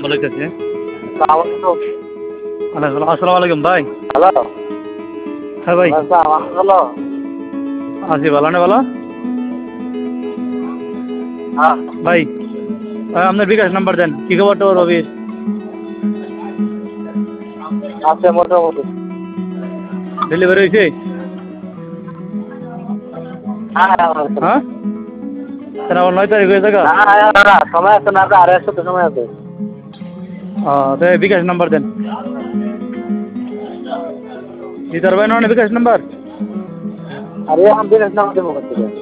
বলেছে। আসসালামু আসসালামু আলাইকুম ভাই। হ্যালো হ্যাঁ ভাই, হ্যালো আছি ভালো না ভালো হ্যাঁ ভাই। আপনার বিকাশ নাম্বার দেন, কি খবর তো রবির? আছে মোটামুটি। ডেলিভারি হয়েছে? হ্যাঁ, কেন আবার 9 তারিখ হয়ে থাকা? সময় আছে না, আর এক সপ্তাহ সময় আছে। বিকাশ নাম্বার দেন। দিতে পারবেন না বিকাশ নাম্বার? আর এখন বিকাশ নাম্বার দেবো কোথা থেকে?